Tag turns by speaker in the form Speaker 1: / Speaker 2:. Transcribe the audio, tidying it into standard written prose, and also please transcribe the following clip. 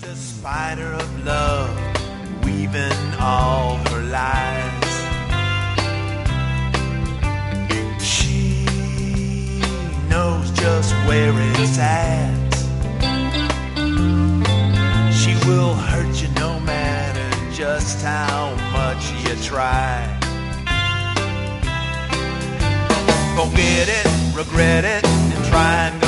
Speaker 1: a spider of love, weaving all her lies. She knows just where it's at. She will hurt you no matter just how much you try. Forget it, regret it, and try and go